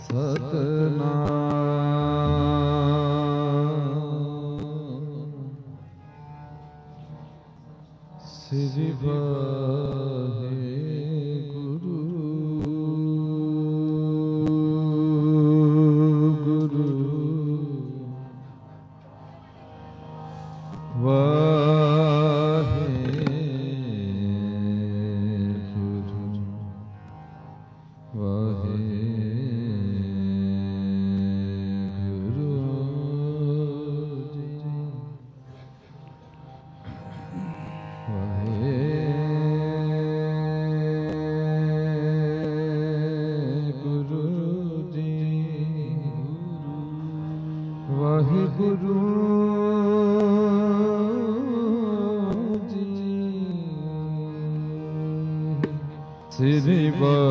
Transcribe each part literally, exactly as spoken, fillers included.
ਸ੍ਰੀ ਵਾਹਿਗੁਰੂ ਗੁਰੂ ਵਾਹਿਗੁਰੂ ਵਾਹਿਗੁਰੂ ਜੀ। ਵਾਹਿਗੁਰੂ ਜੀ ਸ੍ਰੀ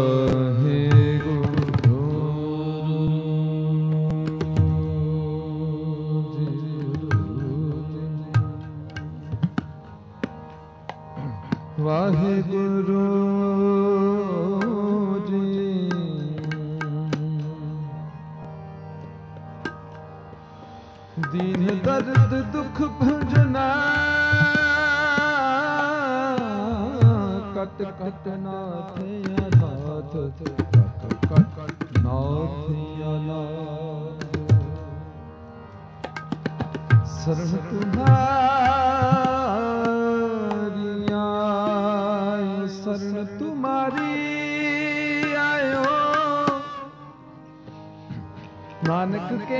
ਵਾਹਿਗੁਰੂ ਜੀ। ਵਾਹਿਗੁਰੂ ਜੀ ਦੀਨ ਦਰਦ ਦੁਖ ਭੰਜਨਾ ਕਟ ਕਟ ਨਾਥਿਆ ਨਾਥ ਕਟ ਕਟ ਨਾਥਿਆ ਨਾਥ ਸਰਬ ਤੁਮਾਰੀ ਆਇ ਸਰਣ ਤੁਮਾਰੀ ਆਇਓ ਨਾਨਕ ਕੇ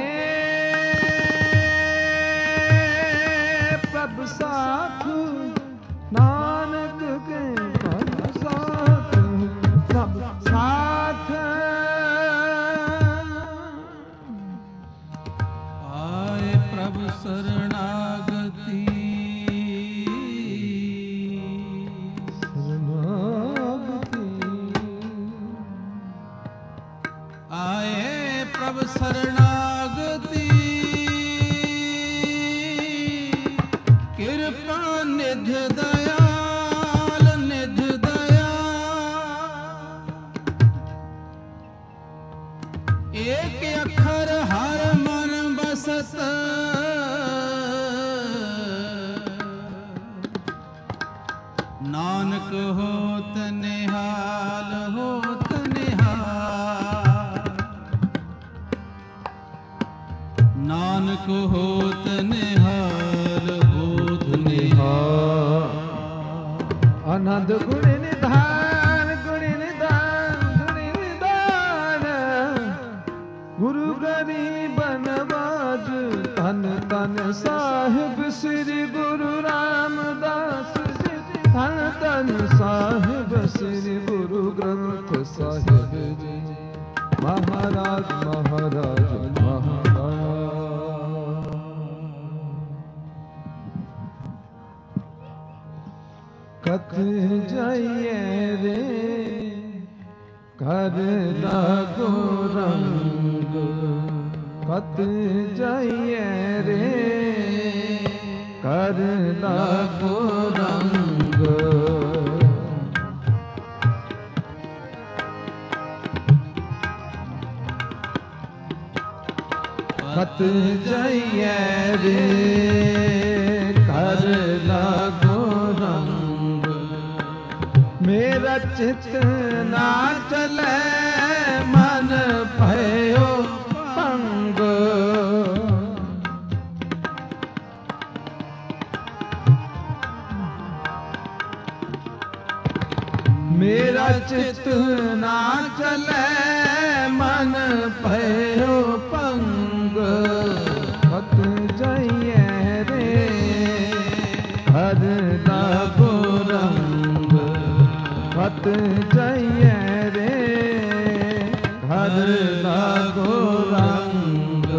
ਪ੍ਰਭ ਸਾਥ ਨਾਨਕ ਕੇ ਪ੍ਰਭ ਸਾਥ ਪ੍ਰਭ ਸਾਥ ਆਏ ਪ੍ਰਭ ਸਰਣਾਗਤੀ ਸਰਣਾਗਤੀ ਆਏ ਪ੍ਰਭ ਸਰਣਾਗਤੀ ਕਿਰਪਾ ਨਿਧ ਦਇਆਲ ਨਿਧ ਦਇਆਲ ਏਕ ਅੱਖਰ ਹਰ ਮਨ ਬਸਤ ਨਾਨਕ ਹੋਤ ਨਿਹਾਲ ਹੋਤ ਨਿਹਾਲ ਨਾਨਕ ਹੋਤ ਨਿਹਾਲ ਹੋਤ ਨਿਹਾਲ ਆਨੰਦ ਗੁਣ ਨਿਧਾਨ ਗੁਣ ਨਿਧਾਨ ਗੁਣ ਨਿਧਾਨ ਗੁਰੂ ਗਰੀਬ ਨਵਾਜ ਧੰਨ ਧੰਨ ਸਾਹਿਬ ਸ੍ਰੀ ਗੁਰੂ ਰਾਮਦਾਸ ਜੀ ਧੰਨ ਧੰਨ ਸਾਹਿਬ ਸ੍ਰੀ ਗੁਰੂ ਗ੍ਰੰਥ ਸਾਹਿਬ ਜੀ ਮਹਾਰਾਜ ਮਹਾਰਾਜ ਮਹਾਰਾਜ ਕਤ ਜਾਈਏ ਰੇ ਕਰ ਲਾਗੋ ਰੰਗ ਕਤ ਜਾਈਏ ਰੇ ਕਰ ਲਾਗੋ ਰੰਗ ਕਤ ਜਾਈਏ ਰੇ ਕਰ ਲਾਗੋ ਰੰਗ ਮੇਰਾ ਚਿਤ ਨਾ ਚਲੇ ਮਨ ਭਇਓ ਭੰਗ ਮੇਰਾ ਚਿਤ ਨਾ ਚਲੇ ਮਨ ਭਇਓ ਭੰਗ ਕਤ ਜਾਈਏ ਰੇ ਹਰ ਲਾਗੋ ਰੰਗ ਕਤ ਜਾਈਏ ਰੇ ਹਰ ਲਾਗੋ ਰੰਗ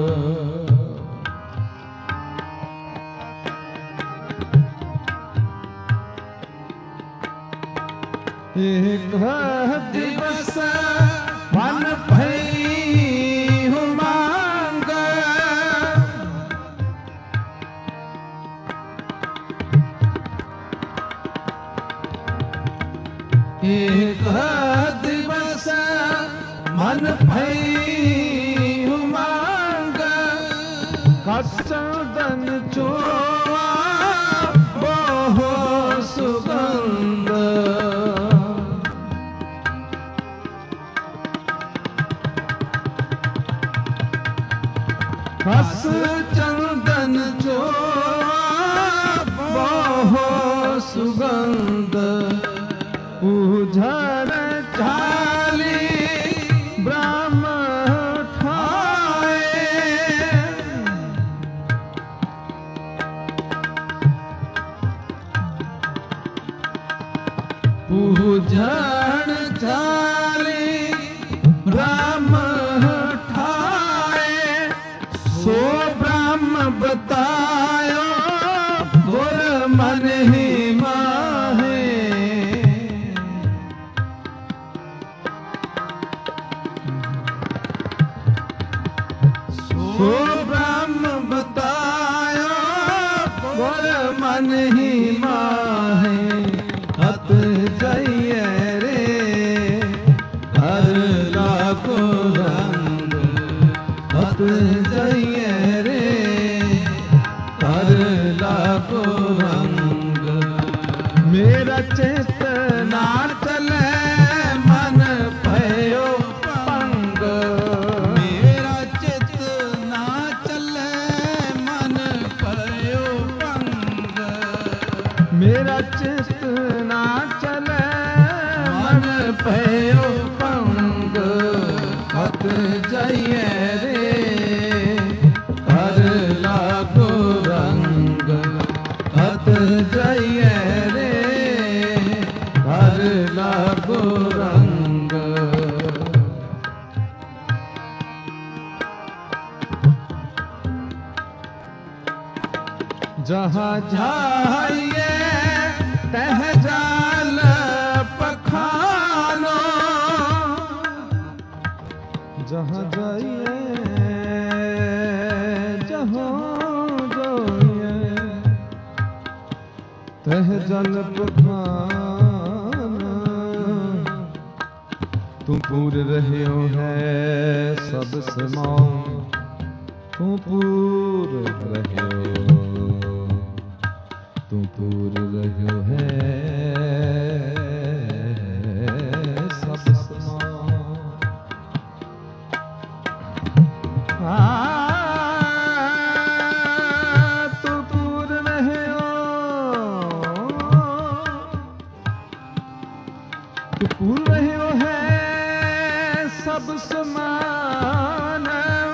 ਏਕ ਦਿਵਸ ਮਨ ਭਈ ਹੁਮਾਂਗ ਏਕ ਦਿਵਸ ਮਨ भई उमंग कस चंदन चोआ बहु सुगंध कस चंदन चोआ बहु सुगंध उझर चाली ब्रह्म ठाए उझर चाली ब्रह्म ठाए सो ब्रह्म बतायो गुर मन ही माहे सो ब्रह्म बतायो गुर मन ही माहे हत जइए रे हर लाखो रंग हत जइए रे हर लाखो रंग मेरा चित ना चले मन भयो पंग मेरा चित ना चले मन भयो पंग मेरा चित ना चले मन भयो पंग हत जइए रे हर लागो रंग हत जइए रे हर लागो रंग जहाँ जाइए तह जाल पखानो जहाँ जाइए जहाँ जाइए तह जल पखानो तुम पूर रहे हो है सब समान तुम पूर रहे हो तुम पूर रहो है सब समान तुम पूर रहे हो तुम पूर रहे हो है सब समान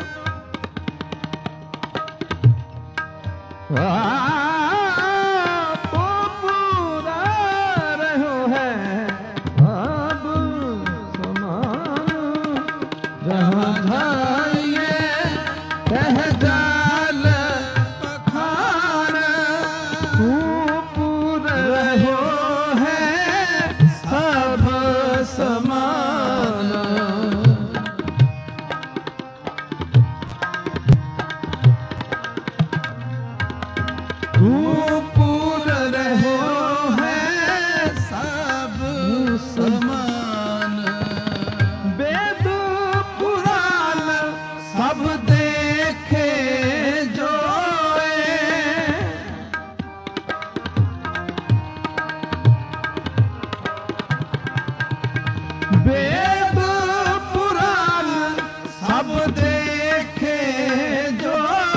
वेद पुराण सब देखे जो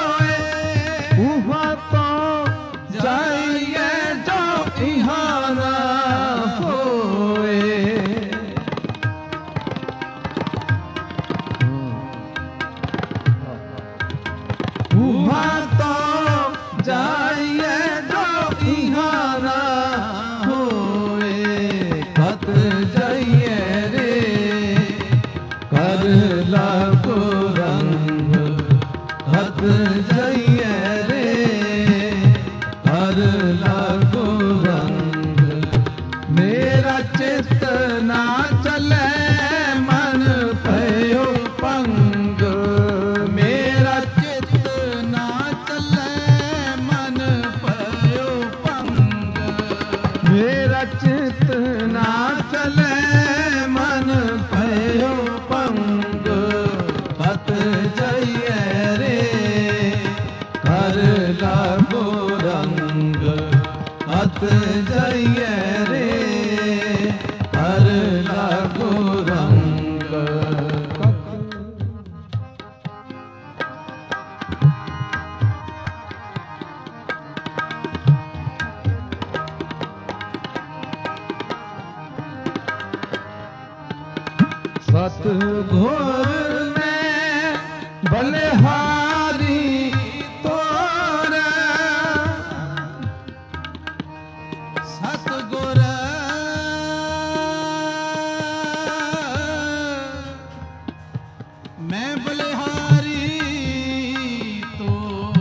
वहाँ तो जाइए जो यहाँ ना होए वहाँ तो जाइए जो यहाँ ना होए खत जाइए कर लागो रंग हत जइए रे हर लागो रंग मेरा चित्त ना चले मन भयो पंग मेरा चित्त ना चले मन भयो पंग मेरा चित्त ना चले मन भयो पंग ਹੱਥ ਜਾਈਏ ਰੇ ਹਰ ਲਾਗੋ ਰੰਗ ਹੱਥ ਜਾਈਏ ਰੇ ਹਰ ਲਾਗੋ ਰੰਗ ਸਤ ਘੋਰ ਮੈਂ ਬਲਿਹਾਰੀ ਤੋਰ ਸਤ ਗੁਰ ਮੈਂ ਬਲਿਹਾਰੀ ਤੋ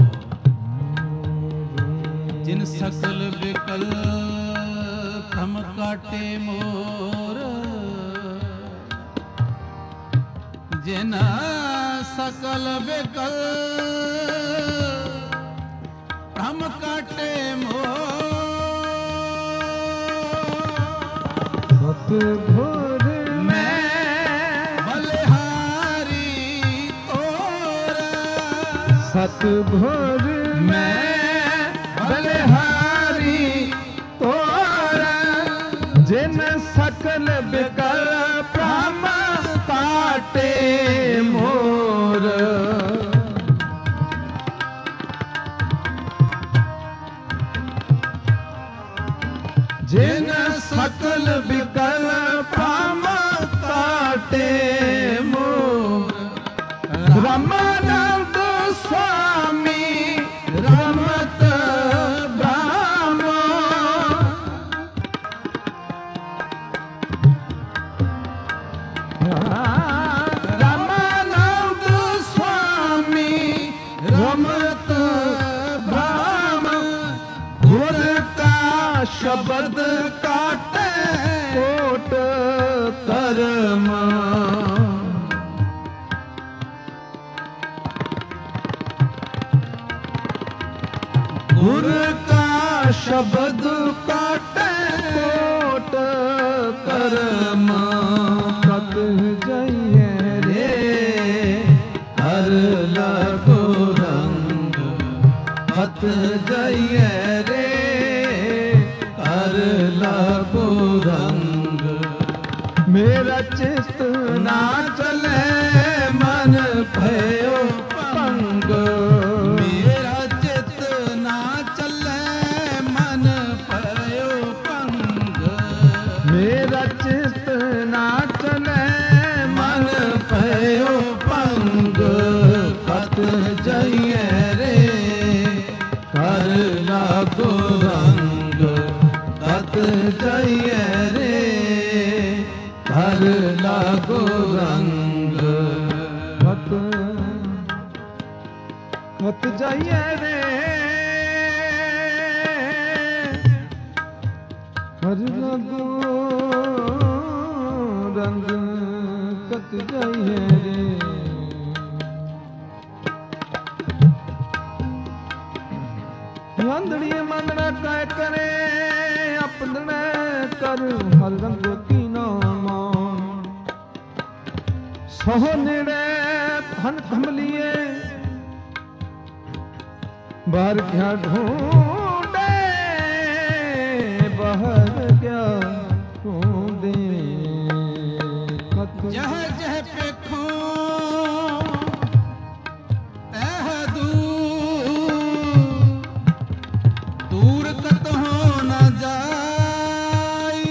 ਜਿਨ ਸਕਲ ਵਿਕਲ ਭ੍ਰਮ ਕਾਟੇ ਮੋਰ ਜਿਨ ਸਕਲ ਵਿਕਲ ਭ੍ਰਮ ਕਾਟੇ ਮੋਰ ਸਤ ਘੋਰ ਮੈਂ ਬਲਿਹਾਰੀ ਤੋਰ ਸਤ ਘੋਰ ਮੈਂ ਬਲਿਹਾਰੀ ਤੋਰ ਜਿਨ ਸਕਲ ਬਿਕਲ ਭ੍ਰਮ ਕਾਟੇ ਮੋਰ ਜਿਨ ਸਕਲ ਬਿਕਲ ਭ੍ਰਮ ਕਾਟੇ ਮੋਰ ਰਮਾਨੰਦ ਸੁਆਮੀ ਰਮਤ ਬ੍ਰਹਮ ਰਮਾਨੰਦ ਸੁਆਮੀ ਰਮਤ ਬ੍ਰਹਮ ਗੁਰ ਕਾ ਸ਼ਬਦ ਕਾਟੇ ਕੋਟ ਕਰਮ ਗੁਰ ਕਾ ਸ਼ਬਦ ਕਾਟੇ ਕੋਟ ਕਰਮ ਕਤ ਜਾਈਏ ਰੇ ਹਰ ਲਾਗੋ ਰੰਗ ਹੱਥ ਜਾਈਏ ਰੇ ਹਰ ਲਾਗੋ ਰੰਗ ਮੇਰਾ ਚਿਤ ਨਾ ਚਲੇ ਮਨ ਭਇਓ ਭੰਗ ਮੇਰਾ ਚਿਤ ਨਾ ਚੱਲੇ ਮਨ ਭਇਓ ਭੰਗ ਮੇਰਾ ਚਿਤ ਨਾ ਚਲੇ ਮਨ ਭਇਓ ਭੰਗ ਕਤ ਜਾਈਏ ਰੇ ਕਰ ਲਾਗੋ ਰੰਗ ਕਤ ਜਾਈਏ ਰੇ ਕਰ ਲਾਗੋ ਰੰਗ ਕਤ ਕਤ ਜਾਈਏ ਰੇ ਹਰ ਲਾਗੋ ਰੰਗ ਕਤ ਜਾਈਏ ਰੇ ਆਂਧੜੀਏ ਮੰਨਣਾ ਕਹਿ ਕਰੇ ਆਪਣੈ ਕਰ ਹਰ ਰੰਗ ਕੀ ਨਾਮ ਸੋ ਨੇੜੇ ਧਨ ਕਮਲੀਏ ਬਾਹਰ ਕਿਆ ਢੂੰਡੇ ਬਾਹਰ ਕਿਆ ਢੂੰਡੇ ਕਤ ਜਹ ਜਹ ਪੇਖੋ ਤਹ ਦੂਰ ਦੂਰ ਕਤਹੁ ਨ ਜਾਈ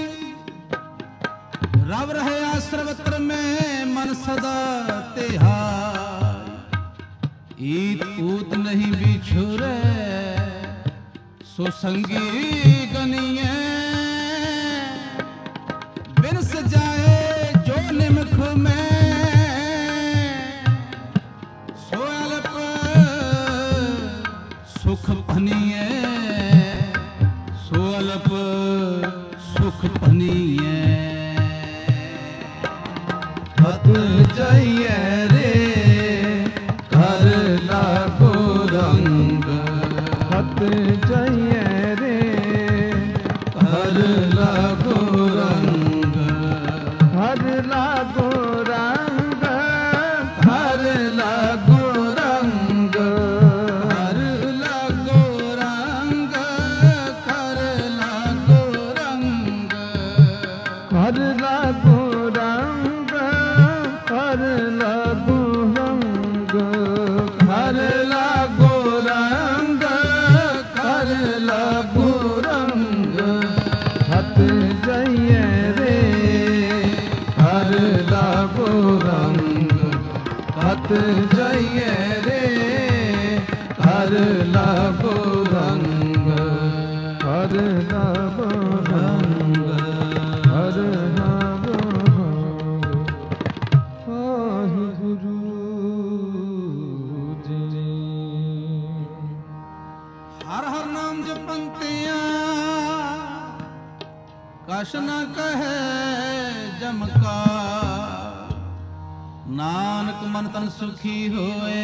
ਰਵ ਰਹਿਆ ਸਰਵਤਰ ਮੈਂ ਮਨ ਸਦਾ ਤਿਹਾਈ ਈਤ ਊਤ ਨਹੀਂ ਵਿਛੁਰੇ ਸੋ ਸੰਗੀ ਗਨੀਏ ਬਿਨ ਸਜਾਏ ਜੋ ਨਿਮਖ ਮੈਂ ਸੋ ਅਲਪ ਸੁਖ ਭਨੀਏ ਸੋ ਅਲਪ ਸੁਖ ਭਨੀਏ ਹੱਥ ਜਾਈਏ ਰੇ ਕਰ ਲਾਗੋ ਰੰਗ ਹੱਥ ਜਾਈਏ ਰੇ ਕਰ ਲਾਗੋ ਰੰਗ ਹਰ ਲਾਗੋ ਰੰਗ ਹਰ ਹਰ ਲਾਗੋ ਰੰਗ ਹਰ ਲਾਗੋ ਰੰਗ ਹਰ ਲਾਗੋ ਰੰਗ ਹੱਥ ਜਾਈਏ ਰੇ ਹਰ ਲਾਗੋ ਰੰਗ ਹੱਥ ਜਾਈਏ ਰੇ ਹਰ ਲਾਗੋ ਰੰਗ ਹਰ ਲਾਗੋ ਰੰਗ ਹਰ ਲਾਗੋ ਰੰਗ ਵਾਹਿਗੁਰੂ ਜੀ। ਹਰ ਹਰ ਨਾਮ ਜਪੰਤਿਆਂ ਕਛ ਨ ਕਹੈ ਜਮ ਕਾ ਨਾਨਕ ਮਨ ਤਨ ਸੁਖੀ ਹੋਏ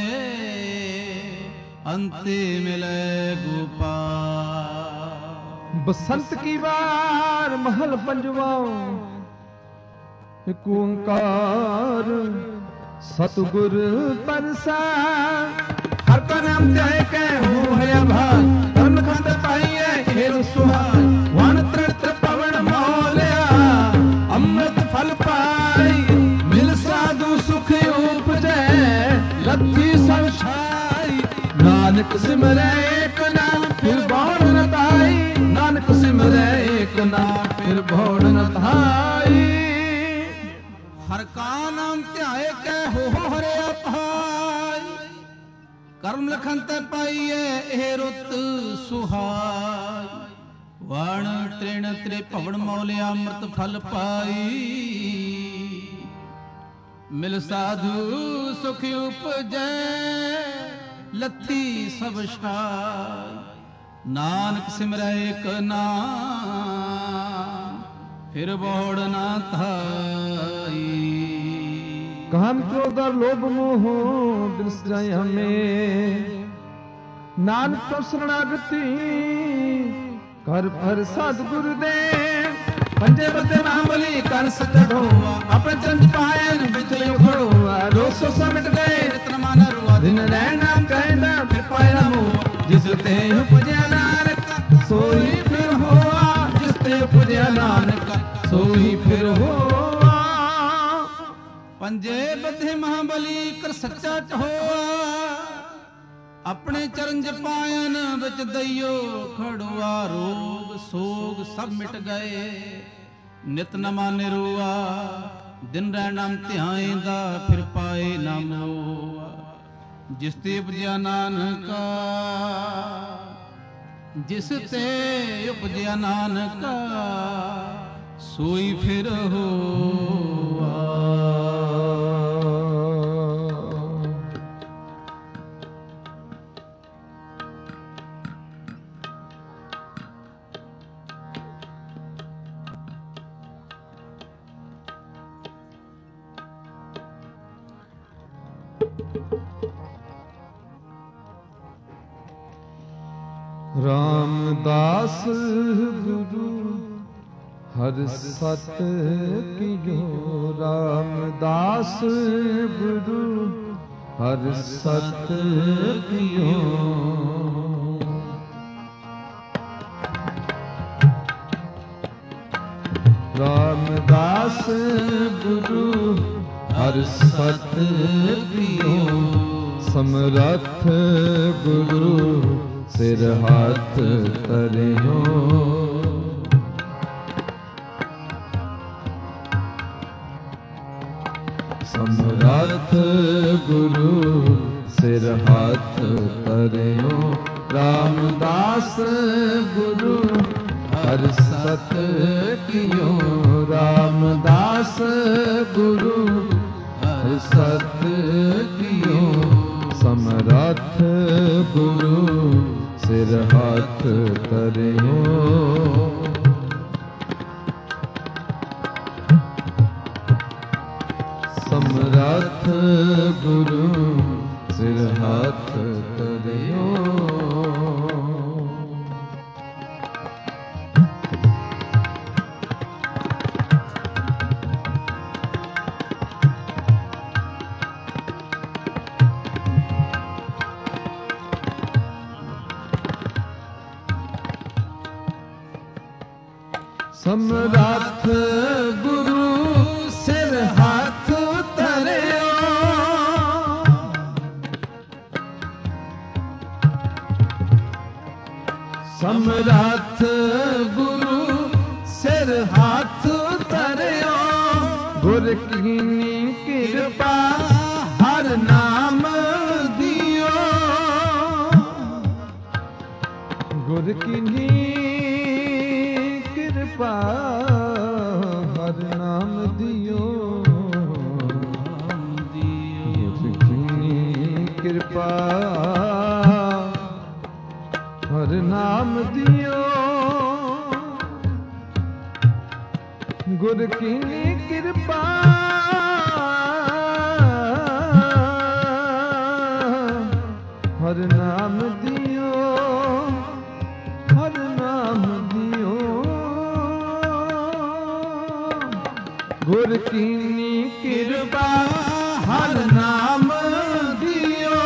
ਅੰਤੇ ਮਿਲੈ ਗੋਪਾਲ। ਬਸੰਤ ਕੀ ਵਾਰ ਮਹਲ ਪੰਜਵਾ ਇਕ ਓੰਕਾਰ ਸਤਿਗੁਰ ਪਰਸਾ ਹਰ ਕਾ ਨਾਮ ਧਿਆਏ ਕੈ ਹੋ ਹਰਿਆ ਭਾਗ ਧਰਮ ਖੰਡ ਪਾਈਐ ਖੇਲ ਸੁਹਾਗ ਵਣ ਤ੍ਰਿਣ ਤ੍ਰਿਪਵਨ ਮੋਲਿਆ ਅੰਮ੍ਰਿਤ ਫਲ ਪਾਈ ਮਿਲ ਸਾਧੂ ਸੁਖ ਉਪਜੈ ਲੱਥੀ ਸਭ ਛਾਈ ਨਾਨਕ ਸਿਮਰੈ ਏਕ ਨਾਮ ਫਿਰ ਬੌੜ ਨ ਪਾਈ ਨਾਨਕ ਸਿਮਰੈ ਏਕ ਨਾਮ ਫਿਰ ਬੌੜ ਨ ਪਾਈ। ਹਰ ਕਾ ਨਾਮ ਧਿਆਏ ਕੈ ਹੋ ਹਰਿਆ ਭਾਈ ਕਰਮ ਲਖਨ ਤੇ ਪਾਈਐ ਇਹ ਰੁੱਤ ਸੁਹਾਈ ਵਣ ਤ੍ਰਿਣ ਤ੍ਰਿਭਵਨ ਮੌਲਿਆ ਅੰਮ੍ਰਿਤ ਫਲ ਪਾਈ ਮਿਲ ਸਾਧੂ ਸੁਖ ਉਪਜੈ ਲੱਥੀ ਸਭ ਛਾਈ ਨਾਨਕ ਸਿਮਰੈ ਏਕ ਨਾਮ ਫਿਰ ਬੋੜ ਨਾ ਥਾਈ। ਕਾਮ ਕ੍ਰੋਧ ਔਰ ਲੋਭ ਮੋਹ ਬਿਨਸ ਜਾਏ ਹਮੇ ਨਾਨਕ ਤੋਂ ਸ਼ਰਣਾਗਤੀ ਕਰ ਭਰ ਸਤਿਗੁਰ ਦੇ ਪੰਜੇ ਬੱਦੇ ਮਹਾਬਲੀ ਕਰ ਸਚੜੋਆ ਆਪਣੇ ਚੰਦ ਪਾਇਨ ਵਿਚਲੇ ਖੜੋਆ ਰੋਸੋ ਸਮਟ ਗਏ ਰਤਨ ਮਨ ਰੁਆ ਦਿਨ ਰਹਿਣਾ ਕਹਿੰਦਾ ਫਿਰ ਪਾਇਆ ਮੋ ਜਿਸ ਤੇ ਉਪਜਿਆ ਨਾਨਕ ਸੋਈ ਫਿਰ ਹੋਆ ਜਿਸ ਤੇ ਉਪਜਿਆ ਨਾਨਕ ਸੋਈ ਫਿਰ ਹੋਆ। ਪੰਜੇ ਬੱਧੇ ਮਹਾਬਲੀ ਕਰ ਸੱਚਾ ਹੋਆ ਆਪਣੇ ਚਰਨ ਜਪਾਇਨ ਵਿੱਚ ਦਈਓ ਖੜਵਾ ਰੋਗ ਸੋਗ ਸਭ ਮਿਟ ਗਏ ਨਿਤ ਨਮਾ ਨਿਰੋਆ ਦਿਨ ਰਹਿ ਨਾਮ ਧਿਆਏਂਦਾ ਫਿਰ ਪਾਏ ਨਾ ਮੋਆ ਜਿਸ ਤੇ ਉਪਜਿਆ ਨਾਨਕਾ ਜਿਸ ਤੇ ਉਪਜਿਆ ਨਾਨਕਾ ਸੋਈ ਫਿਰ ਹੋਆ। ਰਾਮਦਾਸ ਗੁਰੂ ਹਰ ਸਤ ਕੀਓ ਰਾਮਦਾਸ ਗੁਰੂ ਹਰ ਸਤ ਕੀਓ ਰਾਮਦਾਸ ਗੁਰੂ ਹਰ ਸਤ ਕੀਓ ਸਮਰੱਥ ਗੁਰੂ ਸਿਰ ਹੱਥ ਧਰਿਓ ਸਮਰੱਥ ਗੁਰੂ ਸਿਰ ਹੱਥ ਧਰਿਓ ਰਾਮਦਾਸ ਗੁਰੂ ਹਰ ਸਤ ਕੀਓ ਰਾਮਦਾਸ ਗੁਰੂ ਹਰ ਸਤ ਕੀਓ ਸਮਰੱਥ ਗੁਰੂ ਸਿਰ ਹੱਥ ਧਰਿਓ ਸਮਰੱਥ ਗੁਰੂ ਸਿਰ ਹੱਥ ਧਰਿਓ। ਸਮਰੱਥ ਗੁਰੂ ਸਿਰ ਹੱਥ ਧਰਿਓ ਸਮਰੱਥ ਗੁਰੂ ਸਿਰ ਹੱਥ ਧਰਿਓ, ਗੁਰ ਕੀਨੀ ਕਿਰਪਾ ਹਰ ਨਾਮ ਦਿਓ, ਗੁਰ ਕੀਨੀ ਕਿਰਪਾ ਹਰ ਨਾਮ ਦਿਓ, ਗੁਰ ਕੀਨੀ ਕਿਰਪਾ ਹਰ ਨਾਮ ਦਿਓ, ਗੁਰ ਕੀਨੀ ਕਿਰਪਾ ਹਰ ਨਾਮ ਦਿਓ, ਹਰ ਨਾਮ ਦਿਓ, ਗੁਰ ਕੀਨੀ ਕਿਰਪਾ ਹਰ ਨਾਮ ਦਿਓ,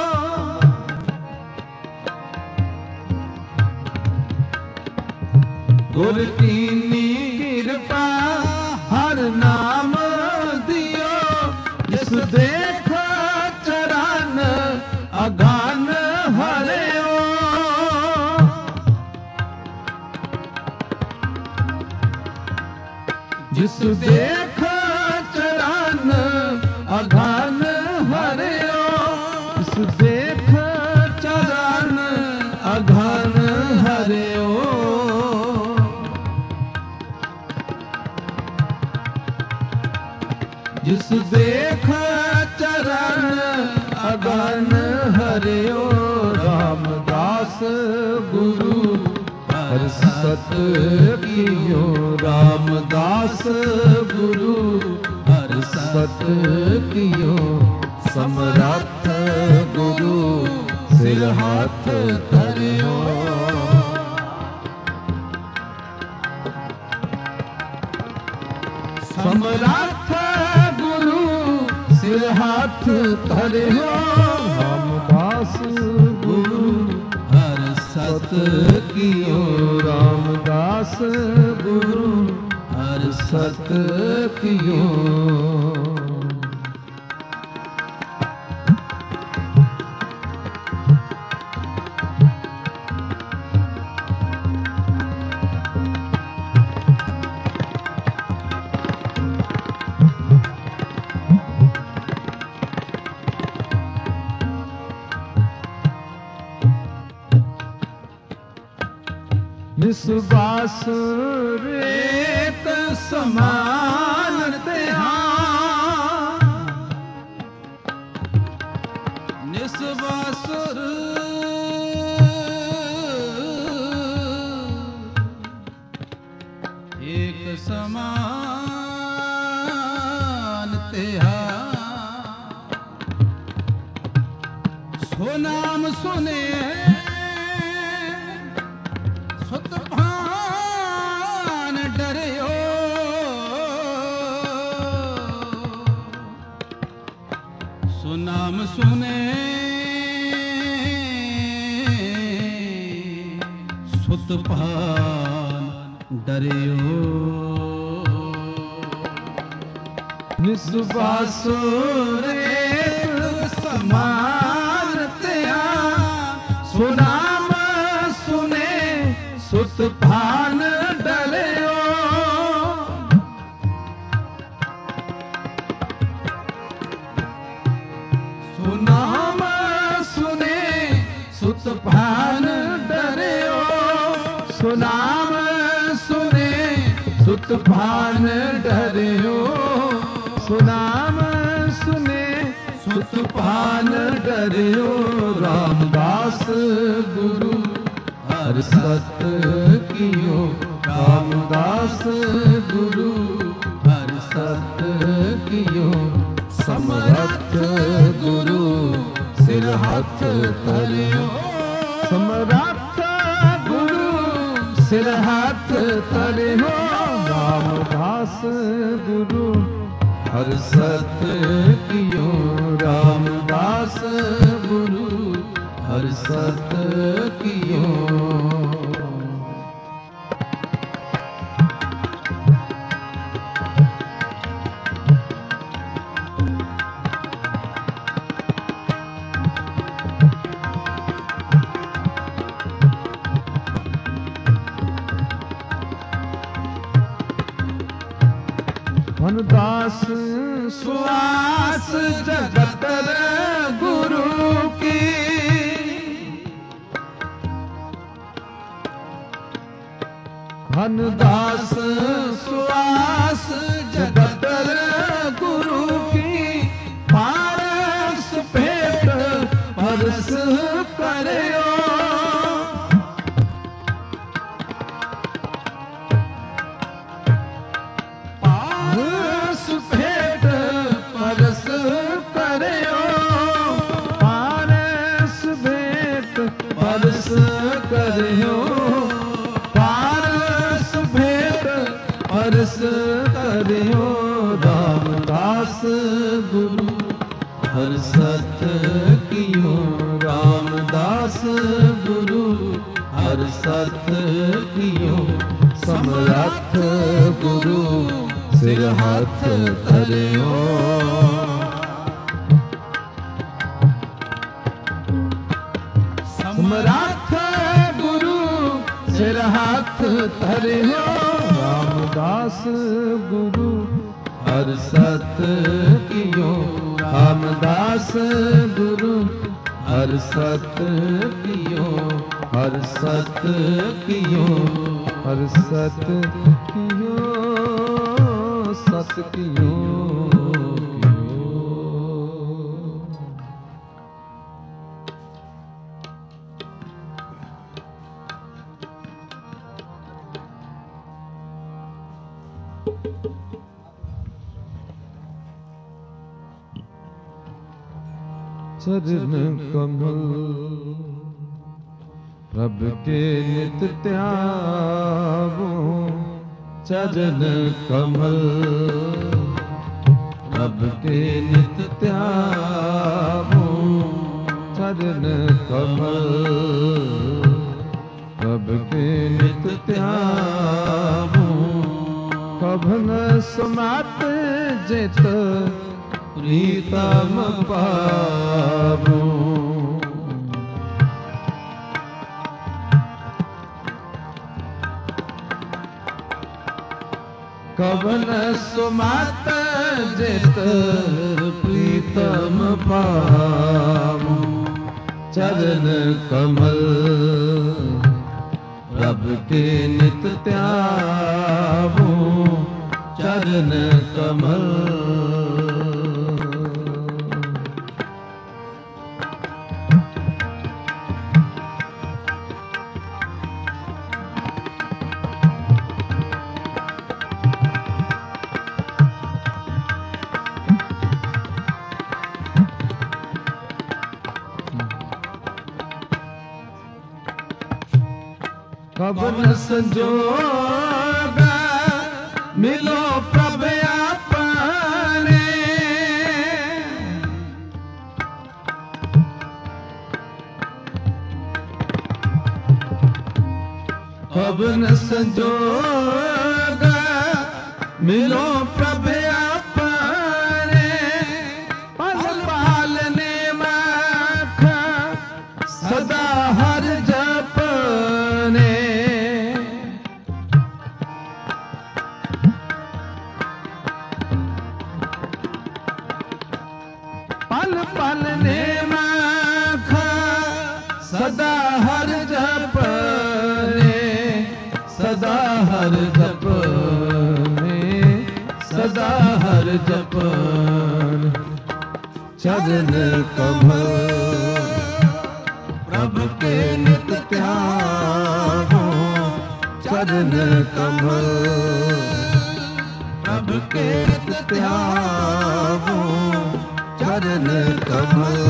ਗੁਰ ਕੀਨੀ ਕਿਰਪਾ ਹਰ ਨਾਮ ਦਿਓ, ਜਿਸ ਦੇਖ ਚਰਨ ਅਗਨ ਹਰਿਓ, ਜਿਸ ਦੇਖ ਚਰਨ ਅਗਨ ਹਰਿਓ, ਜਿਸ ਦੇਖ ਚਰਨ ਅਗਨ ਹਰਿਓ, ਜਿਸ ਦੇਖ ਚਰਨ ਅਗਨ ਹਰਿਓ, ਰਾਮਦਾਸ ਗੁਰੂ ਹਰਿ ਸਤ ਕੀਓ, ਰਾਮਦਾਸ ਗੁਰੂ ਹਰਿ ਸਤ ਕੀਓ, ਸਮਰੱਥ ਗੁਰੂ ਸਿਰ ਹੱਥ ਧਰਿਓ, ਸਮਰੱਥ ਗੁਰੂ ਸਿਰ ਹੱਥ ਧਰਿਓ, ਰਾਮਦਾਸ ਗੁਰੂ ਹਰਿ ਸਤ ਕੀਓ, ਰਾਮਦਾਸ ਗੁਰੂ ਹਰਿ ਸਤ ਕੀਓ, ਨਿਸਬਾਸ ਰੇਤ ਸਮਾਨ ਤਿਹਾਂ, ਨਿਸਬਾਸ ਏਕ ਸਮਾਨ ਤਿਹਾਂ, ਸੋ ਨਾਮ ਸੁਨੇ ਸੁਤ ਭਾਨ ਡਰਿਓ, ਸੋ ਨਾਮ ਸੁਨੇ ਸੁਤ ਭਾਨ ਡਰਿਓ, ਨਿਸਬਾਸ ਰੇਤ ਸਮਾਨ ਤਿਹਾਂ, ਸੋ ਨਾਮ ਸੁਨੇ ਸੁਤ ਭਾਨ ਡਰਿਓ, ਸੋ ਨਾਮ ਸੁਨੇ ਸੁਤ ਭਾਨ ਡਰਿਓ, ਸੋ ਨਾਮ ਸੁਨੇ ਸੁਤ ਭਾਨ ਡਰਿਓ, ਸੋ ਨਾਮ ਸੁਨੇ ਸੁਤ ਭਾਨ ਡਰਿਓ, ਰਾਮਦਾਸ ਗੁਰੂ ਹਰਿ ਸਤ ਕੀਓ, ਰਾਮਦਾਸ ਗੁਰੂ ਹਰਿ ਸਤ ਕੀਓ, ਸਮਰੱਥ ਗੁਰੂ ਸਿਰ ਹੱਥ ਧਰਿਓ, ਸਮਰੱਥ ਗੁਰੂ ਸਿਰ ਹੱਥ ਧਰਿਓ, ਰਾਮਦਾਸ ਗੁਰੂ ਹਰਿ ਸਤ ਕੀਓ, ਰਾਮਦਾਸ ਗੁਰੂ ਹਰਿ ਸਤ ਕੀਓ, दास सुआस जगत गुरु की, धन दास सुआस जगत गुरु की, पारस भेट परस करयो, पारस भेट परस करयो, पारस भेट परस करयो, पारस भेट परस करयो, रामदास गुरु हर सत कियो, रामदास गुरु हर सत कियो, समरथ गुरु सिर हाथ धरियो, समरथ गुरु सिर हाथ धरियो, रामदास गुरु हर सत कियो, रामदास गुरु हर सत कियो, हर सत कियो, हर सत कियो, सत कियो, चरण कमल प्रभु के नित त्यागो, चरण कमल प्रभु के नित त्यागो, चरण कमल प्रभु के नित त्यागो, कभन समात जित प्रीतम पावो, कवन सुमत जित प्रीतम पावो, चरण कमल प्रभु के नित त्यागो, चरण कमल कवन संजोग मिलो प्रभु अपने, कवन संजोग मिलो प्रभु अपने, पल पालने मख सदा हर जपने, पल पल ने मख सदा हर जपने, सदा हर जपने, सदा हर जपन, चरण कमल प्रभु के नित त्यागो, चरण कमल प्रभु के नित त्यागो, चरण कमल,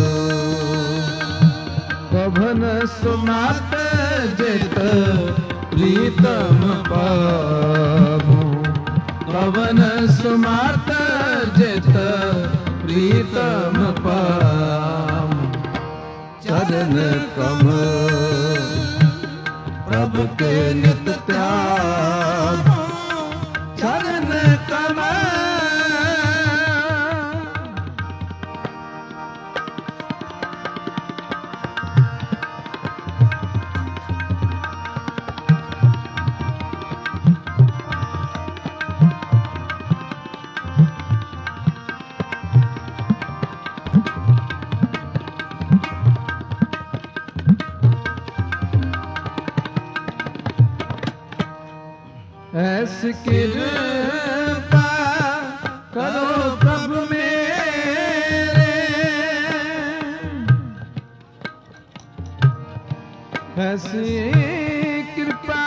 कभन सुमत जित प्रीतम पावो, कवन सुमत जित प्रीतम पावो, चरण कमल प्रभु के नित त्यागो, चरण कमल ऐसी कृपा करो प्रभु मेरे, ऐसी कृपा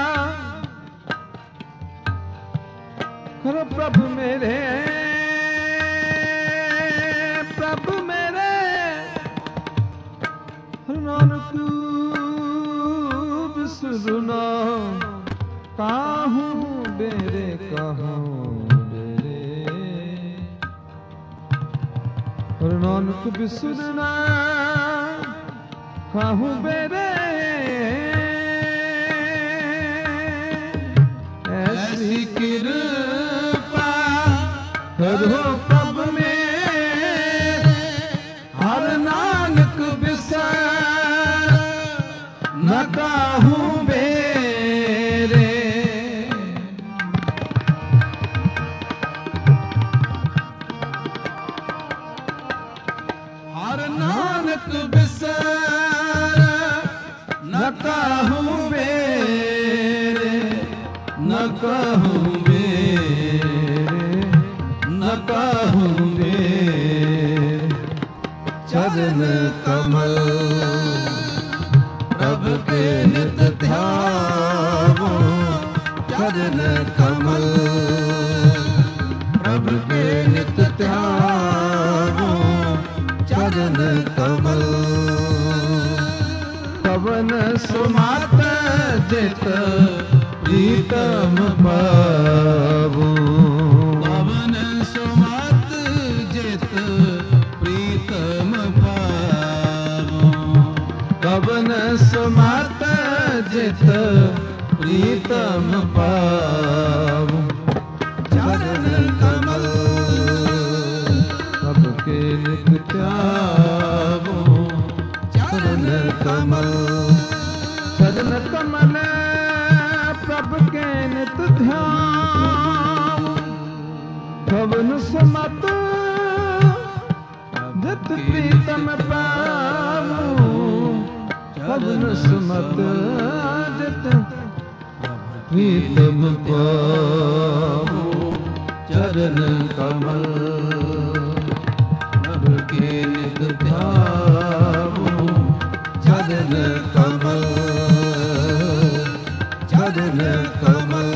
करो प्रभु मेरे, प्रभु मेरे नानक बिसरना काहू बेरे कहूँ बेरे, नानक बिसरना काहू बेरे, ऐसी कृपा करो प्रभु मेरे, हर नानक बिसर न काहू बेरे, हर नानक बिसर न काहू बेरे, न काहू बेरे, न काहू बेरे, चरण कमल प्रभु के नित ध्यावो, चरण कमल प्रभु के नित ध्यावो, चरण कमल पवन सुमात जित प्रीतम पावो, पवन सुमात जित प्रीतम पावो, पवन सुमात जित प्रीतम पावो, चरण कमल सबके नित ध्यावो, चरण कमल, चरण कमल प्रभु के नित ध्यावो, पवन सुमत जित प्रीतम पावो, पवन सुमत जित प्रीतम पावो, चरण कमल प्रभु के नित ध्यावो, चरण कमल, चरण कमल,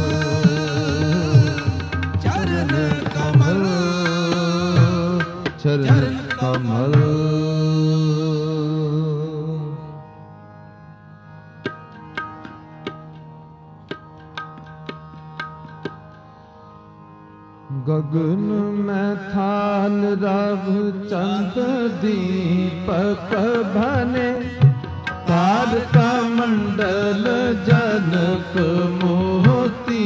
चरण कमल, चरण कमल। गगन में थाल रघु चंद दीपक भने, तारका मंडल जनक मोती,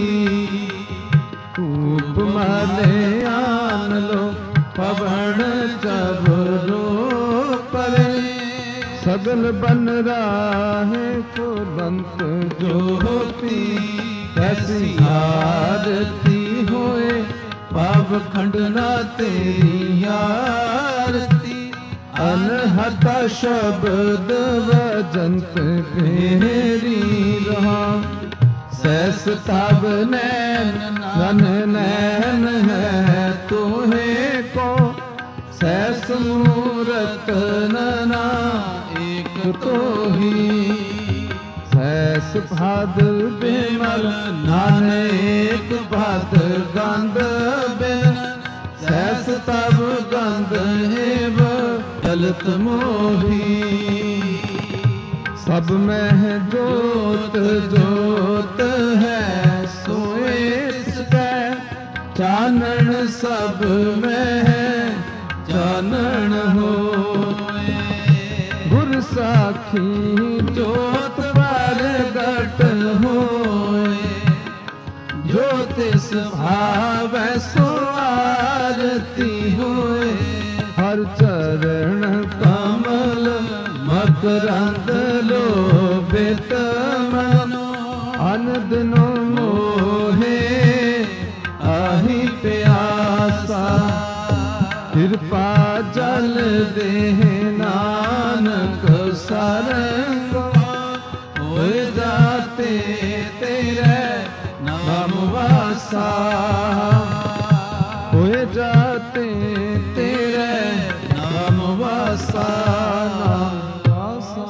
धूप माले आन लो पवन चबरो परे, सगल बन राहे फुलंत ज्योति, कैसी आरती होए पाव खंडना तेरी आरती, अनहता शब्द वजंत फेरी रहा, सहस ताब नैन नन नैन है तोहे को, सहस मूरत नना एक तो ही, सहस भाद बिमल नानक भाद गंध बिन, सहस तब गंध हेव चलत मोही, सब में है जोत जोत है सोए इसका, चानन सब में है चानन होए, गुर साखी जोत प्रगट होए, ज्योतिष भाव सो आरती होए, हर चरण कमल मकरंद लोभित मनो, अन दिनो मोहे आही प्यासा, कृपा जल देह नानक सरंग, होए जाते तेरे नाम वा ਆਸਾ ਨਾਮ ਆਸਾ।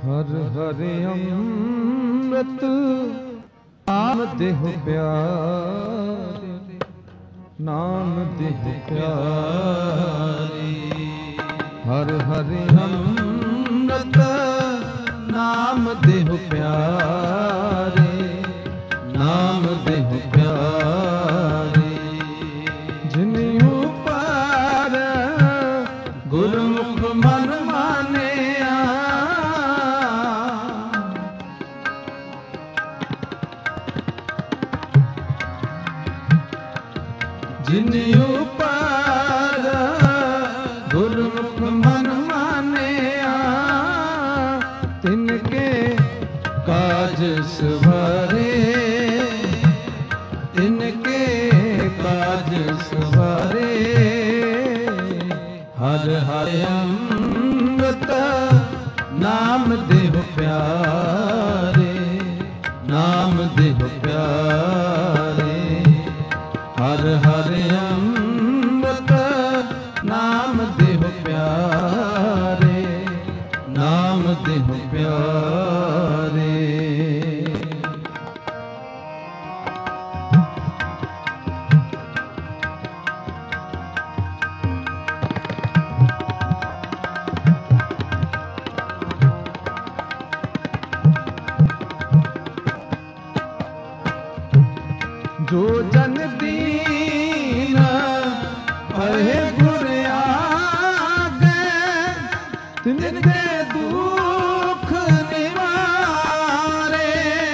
ਹਰ ਹਰਿ ਅੰਮ੍ਰਿਤ ਨਾਮ ਦੇਹ ਪਿਆਰੇ, ਨਾਮ ਦੇਹ ਪਿਆਰੇ। ਹਰ ਹਰਿ ਅੰਮ੍ਰਿਤ ਨਾਮ ਦੇਹ ਪਿਆਰੇ, ਨਾਮ ਦੇਹ ਪਿਆਰੇ। ਜਿਨ ਉਪਰ ਗੁਰਮੁਖ ਮਨ ਮਾਨਿਆ, ਜਿਨ ਉਪਰ ਗੁਰਮੁਖ ਮਨ ਮਾਨਿਆ, ਤਿਨ ਕੇ ਕਾਜ ਸਵਾਰੇ, ਤਿਨ ਕੇ ਕਾਜ ਸਵਾਰੇ। ਹਰ ਹਰਿ ਅੰਮ੍ਰਿਤ ਨਾਮ ਦੇਹ ਪਿਆਰੇ, ਨਾਮ ਦੇਹ ਪਿਆਰੇ। ਹਰ ਹਰਿ ਅੰਮ੍ਰਿਤ ਨਾਮ ਦੇਹ ਪਿਆਰੇ, ਨਾਮ ਦੇਹ ਪਿਆਰੇ। ਜੋ ਜਨ ਦੀਨ ਪਏ ਗੁਰ ਆਗੇ, ਤਿਨ ਦੇ ਦੁਖ ਨਿਵਾਰੇ।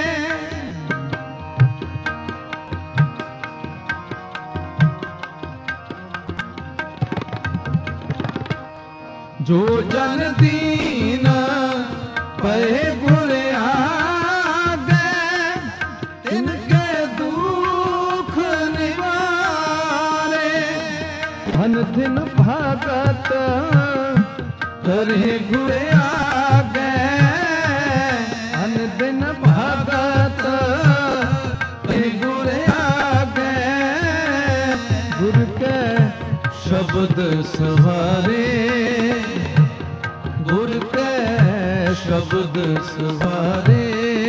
ਜੋ ਜਨ ਦੀਨ ਪਏ ਗੁਰ ਆਗੇ, ਤਿਨ ਕੇ ਦੁਖ ਨਿਵਾਰੇ। ਧਨ ਧਿਨ ਭਗਤ ਕਰੇ ਗੁਰ ਆਗੇ, ਧਨ ਧਿਨ ਭਗਤ ਕਰੇ ਗੁਰ ਆਗੇ। ਗੁਰ ਕੇ ਸ਼ਬਦ ਸਵਾਰੇ, ਗੁਰ ਕੇ ਸ਼ਬਦ ਸਵਾਰੇ।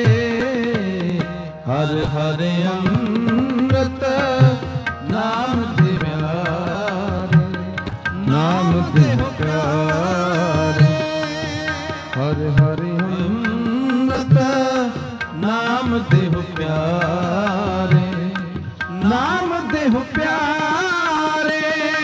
ਹਰ ਹਰਿ ਅੰਮ੍ਰਿਤ ਨਾਮ ਦੇਹ ਪਿਆਰੇ, ਨਾਮ ਦੇਹ ਪਿਆਰੇ। ਹਰ ਹਰਿ ਅੰਮ੍ਰਿਤ ਨਾਮ ਦੇਹ ਪਿਆਰੇ, ਨਾਮ ਦੇਹ ਪਿਆਰੇ।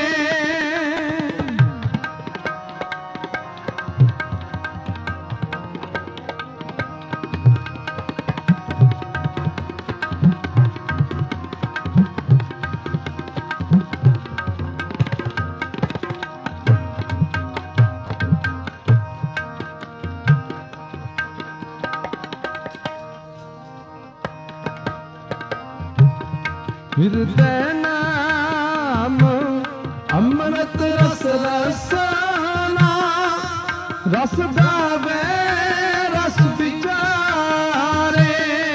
ਹਿਰਦੈ ਨਾਮ ਅੰਮ੍ਰਿਤ ਰਸ ਰਸਨਾ, ਰਸ ਗਾਵੇ ਰਸ ਵਿਚਾਰੇ।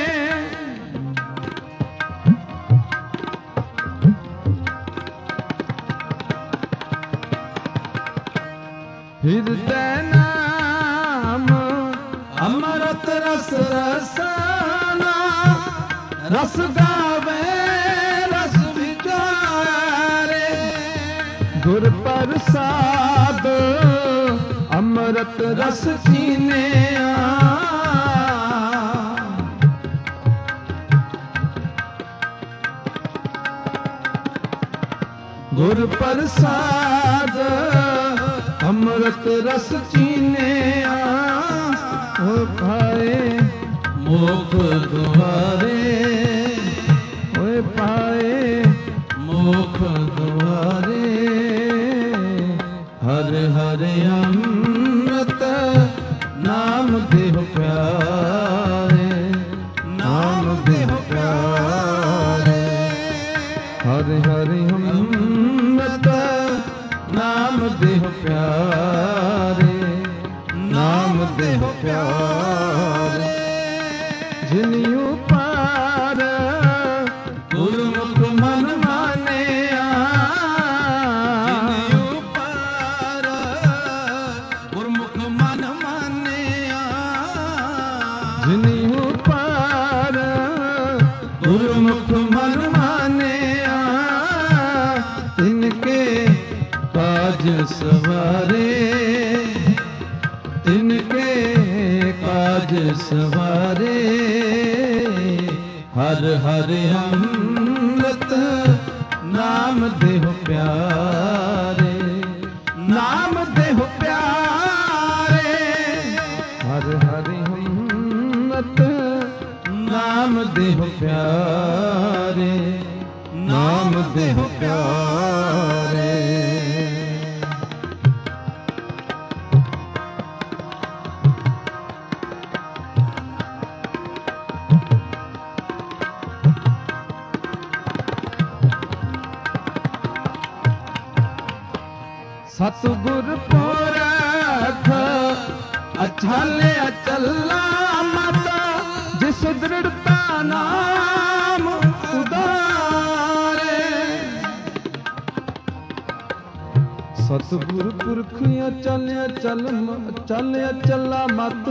ਹਿਰਦੈ ਨਾਮ ਅੰਮ੍ਰਿਤ ਰਸ ਰਸਨਾ, ਰਸ ਗਾਵੇ ਰਸ ਵਿਚਾਰੇ। ਗੁਰ ਪ੍ਰਸਾਦ ਅੰਮ੍ਰਿਤ ਰਸ ਚੀਨਿਆ, ਗੁਰ ਪ੍ਰਸਾਦ ਅੰਮ੍ਰਿਤ ਰਸ ਚੀਨਿਆ। ਹੋ ਪਾਏ ਮੋਖ ਦੁਆਰੇ, ਹੋਏ ਪਾਏ ਮੋਖ ਦੁਆਰੇ। ਹਰ ਹਰਿ ਅੰਮ੍ਰਿਤ ਨਾਮ ਦੇਹ ਪਿਆਰੇ, ਨਾਮ ਦੇਹ ਪਿਆਰੇ। ਹਰ ਹਰਿ ਅੰਮ੍ਰਿਤ ਨਾਮ ਦੇਹ ਪਿਆਰੇ, ਨਾਮ ਦੇਹ ਪਿਆਰੇ। ਜਿਨ ਉਪਰ ਗੁਰਮੁਖ ਮਨ ਮਾਨਿਆ, ਜਿਨ ਉਪਰ ਗੁਰਮੁਖ ਮਨ ਮਾਨਿਆ। काज सवारे, तिनके काज सवारे। हर हर अमृत नाम देहो प्यारे, नाम देहो प्यारे। हर हर अमृत नाम देहो प्यारे, नाम देहो प्यारे। सतगुर पुरख अछाले अचला माता, जिस दृढ़ता नाम उदारे। सतगुर पुरख अचल अचल अचल अचला मत,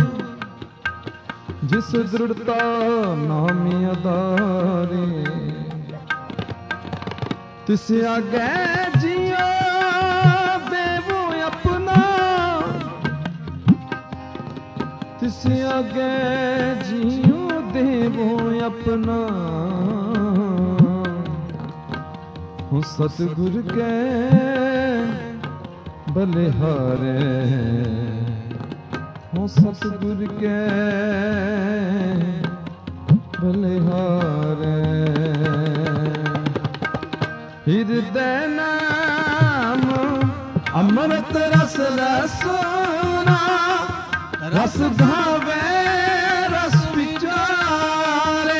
जिस दृढ़ता नाम उदारे। तिस आगे जियो तिस आगे जियो देवो अपना। हो सतगुर के बलिहारे, हो सतगुर के बलिहारे। हृदय नाम अमृत रस रसना, रस भावे रस विचारे।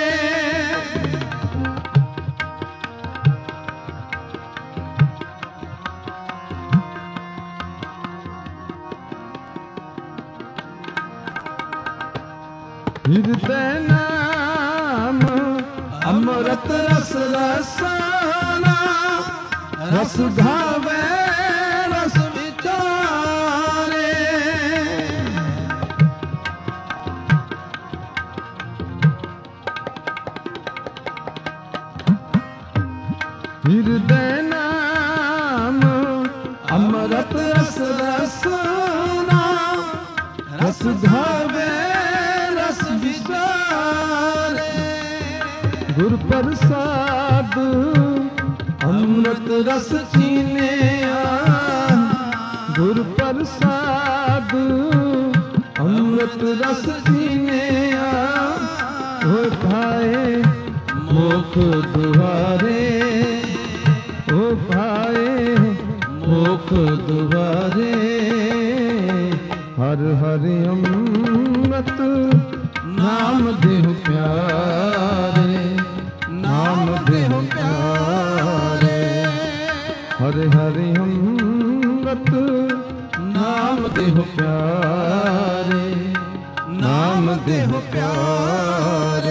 हृदय नाम अमृत रस रसना, रस भावे रस विचारे। हृदय नाम अमृत रस रसना, रस भावे रस विचारे। गुर प्रसाद अमृत रस चीने, गुर प्रसाद अमृत रस चीने। हो भाए मोख दुआरे, ओ भाए मोख दुआरे। हर हर अमृत नाम देहो प्यारे, नाम देहो प्यारे। हर हर अमृत नाम देहो प्यारे, नाम देहो प्यारे।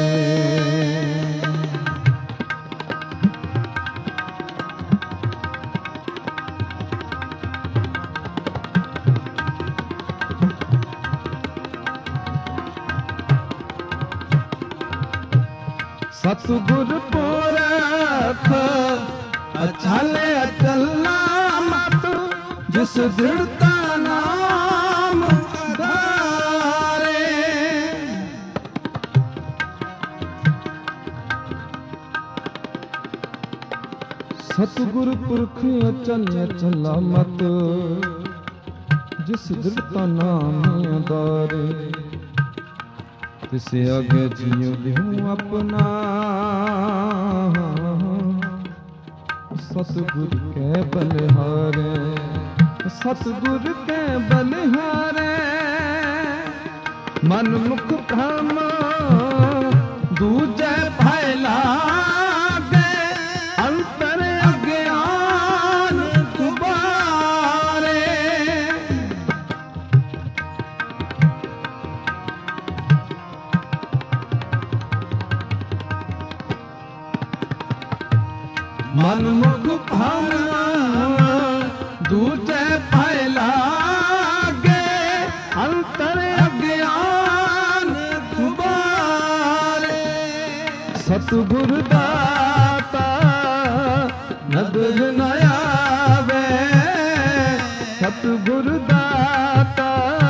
सतगुर पुरख अछाले अचला मत, जिस दृढ़ता नाम उदारे। सतगुर पुरख अचल अचला मत, जिस दृढ़ता नाम उदारे। तिस आगे जियो देहूं अपना, सतगुर के बलिहारे, सतगुर के बलिहारे। मन मुख भ्रम दूजे फैला गे, अंतर अज्ञान गुबारे। मन मुख भ्रम दूजे फैला गे, अंतर अज्ञान गुबारे। सतगुर दाता नदर न आवे, ਸਤਿਗੁਰ ਦਾਤਾ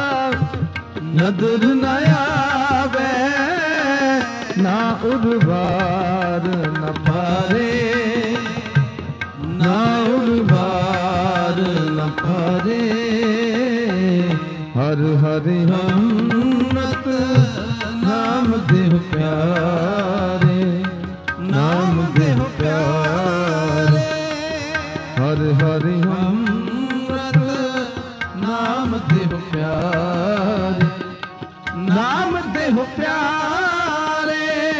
ਨਦਰ ਨ ਆਵੇ ਨਾ ਉਰਵਾਰ ਨ ਪਾਰੇ ਨਾ ਉਰਵਾਰ ਨ ਪਾਰੇ ਹਰ ਹਰਿ ਅੰਮ੍ਰਿਤ ਨਾਮ ਦੇਹੁ ਪਿਆਰੇ ਨਾਮ ਦੇਹੁ ਪਿਆਰੇ ਹਰ ਹਰਿ ਅੰਮ੍ਰਿਤ ਨਾਮ ਦੇਹੁ ਪਿਆਰੇ ਨਾਮ ਦੇਹੁ ਪਿਆਰੇ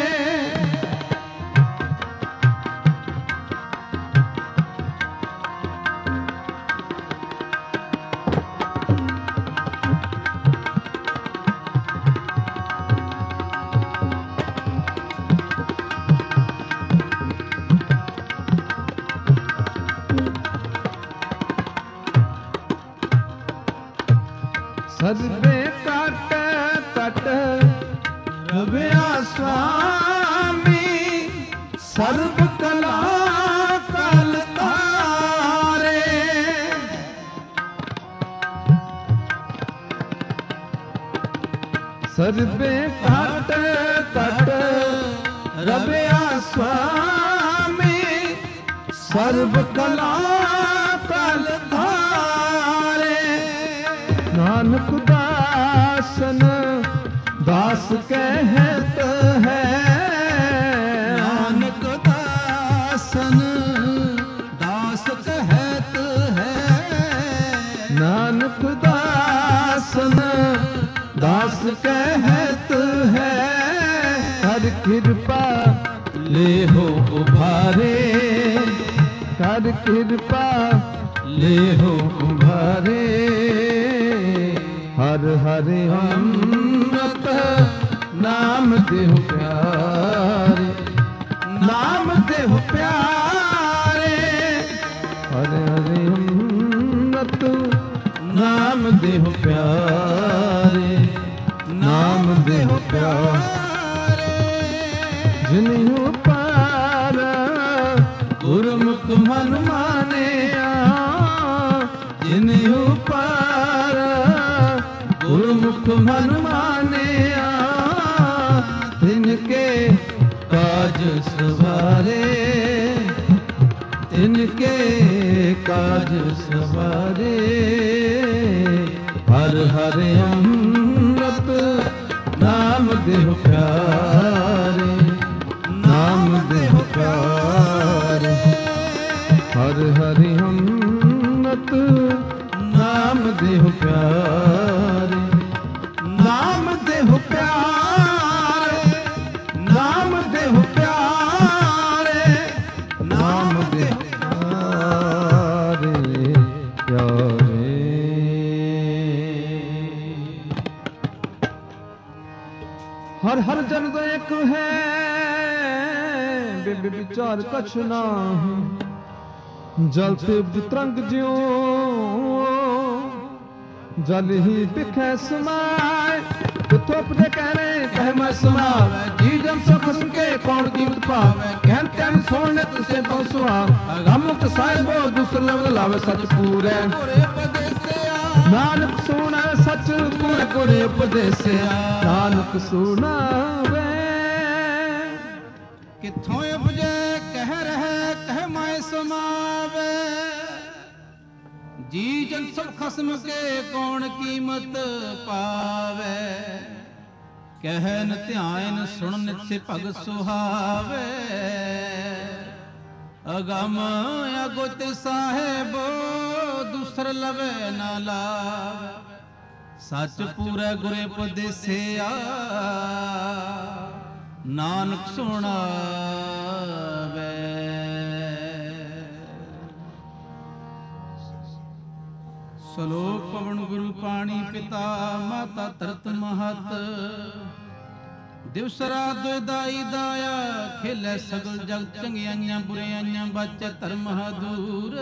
ਸਰਬੇ ਕਟ ਕਟ ਰਵਿਆ ਸੁਆਮੀ ਸਰਬ ਕਲਾ ਕਲ ਤਾਰੇ ਸਰਬੇ ਕਟ ਕਟ ਰਵਿਆ ਸੁਆਮੀ ਸਰਬ ਕਲਾ ਕਲ ਤਾਰੇ ਨਾਨਕ ਦਾਸਨ ਦਾਸ ਕਹਿਤ ਹੈ ਨਾਨਕ ਦਾਸਨ ਦਾਸ ਕਹਿਤ ਹੈ ਨਾਨਕ ਦਾਸਨ ਦਾਸ ਕਹਿਤ ਹੈ ਹਰ ਕਿਰਪਾ ਲੇਹੋ ਉਭਾਰੇ ਕਰ ਕਿਰਪਾ ਲੇਹੋ ਉਭਾਰੇ ਹਰ ਹਰਿ ਅੰਮ੍ਰਿਤ ਨਾਮ ਦੇਹੁ ਪਿਆਰੇ ਨਾਮ ਦੇਹੁ ਪਿਆਰੇ ਹਰ ਹਰਿ ਅੰਮ੍ਰਿਤ ਨਾਮ ਦੇਹੁ ਪਿਆਰੇ ਨਾਮ ਦੇਹੁ ਪਿਆਰੇ ਜਿਨਿ ਉਪਾਰ ਗੁਰਮੁਖ ਮਨ ਮਾਨਿਆ ਜਿਨਿ ਉਪਾਰ ਗੁਰਮੁਖ ਮਨ ਮਾਨਿਆ ਤਿਨ ਕੇ ਕਾਜ ਸਵਾਰੇ ਤਿਨ ਕੇ ਕਾਜ ਸਵਾਰੇ ਹਰ ਹਰ ਅੰਮ੍ਰਿਤ ਨਾਮ ਦੇਹੁ ਪਿਆਰੇ ਨਾਮ ਦੇਹੁ ਪਿਆਰੇ ਹਰ ਹਰ ਅੰਮ੍ਰਿਤ ਨਾਮ ਦੇਹੁ ਪਿਆਰੇ ਨਾਮ ਦੇਹੁ ਪਿਆਰੇ ਨਾਮ ਦੇਹੁ ਪਿਆਰੇ ਨਾਮ ਦੇਹੁ ਪਿਆਰੇ ਪਿਆਰੇ ਹਰ ਹਰ ਜਨ ਦਾ ਇੱਕ ਹੈ ਬਿਬ ਵਿਚਾਰ ਕਛ ਨਾਹੀ ਜਲ ਤੇ ਤਰੰਗ ਜਿਉ ਜਲ ਹੀ ਬਿਖੈ ਸਮਾਏ ਕਿਥੋਂ ਪਦੇ ਕਹਿਣੇ ਕਹਿ ਮੈਂ ਸਮਾਵੇ ਜੀ ਜਨ ਸੋ ਖਸਮ ਕੇ ਕੌਣ ਕੀਮਤ ਪਾਵੇ ਕਹਿਣ ਕਹਿਣ ਸੋਹਣੇ ਤੁਸੇ ਬਹੁ ਸੁਹਾਵ ਅਗੰਮੁਖ ਸਾਹਿਬੋ ਦੁਸਲਭ ਲਾਵੇ ਸਚ ਪੂਰੇ ਨਾਨਕ ਸੁਣਾ ਸਚ ਪੂਰੇ ਗੁਰੇ ਉਪਦੇਸਿਆ ਨਾਨਕ ਸੁਣਾਵੇ ਕਿੱਥੋਂ ਉਪਜੇ ਕਹਿ ਰਹਿ ਕਹਿ ਮੈਂ ਸਮਾਵੇ ਜੀ ਜਨ ਸਭ ਖਸਮ ਕੇ ਕੌਣ ਕੀਮਤ ਪਾਵੇ ਕਹਿਨ ਧਿਆਨ ਸੁਣ ਨਿਤ ਭਗਤ ਸੁਹਾਵੇ ਅਗਮ ਅਗੁਤ ਸਾਹਿਬੋ ਦੁਸਰ ਲਵੇ ਨਾ ਲਾਵੇ ਸੱਚ ਪੂਰਾ ਗੁਰੇ ਉਪਦੇਸਿਆ ਨਾਨਕ ਸੁਣਾਵੇ ਸਲੋਕ ਪਵਨ ਗੁਰੂ ਪਾਣੀ ਪਿਤਾ ਮਾਤਾ ਧਰਤ ਮਹਤ ਦਿਵਸ ਰਾਤ ਦੁਇਦਾਈ ਦਾਇਆ ਖੇਲੇ ਸਗਲ ਜਗ ਚੰਗਿਆਈਆਂ ਬੁਰਿਆਈਆਂ ਬਚੇ ਧਰਮ ਹਦੂਰ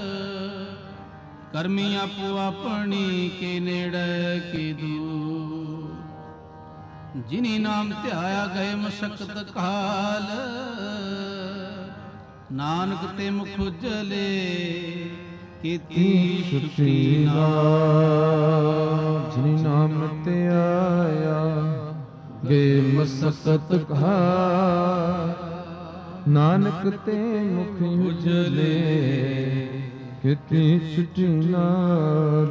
ਕਰਮੀ ਆਪੋ ਆਪਣੀ ਕੇ ਨੇੜੇ ਕੀ ਦੂਰ ਜਿਨੀ ਨਾਮ ਧਿਆਇਆ ਗਏ ਮਸ਼ਕਤ ਕਾਲ ਨਾਨਕ ਤੇ ਮੁਖ ਉਜਲੇ ਕੀਤੀ ਛੁੱਟੀ ਨਾ ਜਿਨੀ ਨਾਮ ਤੇ ਆਇਆ ਗੇ ਮਸਕਤ ਕਹਾ ਨਾਨਕ ਤੇ ਮੁਖ ਉਜਲੇ ਕੀਤੀ ਛੁੱਟੀ ਨਾਰ।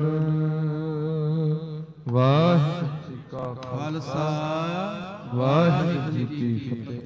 ਵਾਹਿਗੁਰੂ ਜੀ ਕਾ ਖਾਲਸਾ ਵਾਹਿਗੁਰੂ ਜੀ ਕੀ ਫਤਿਹ।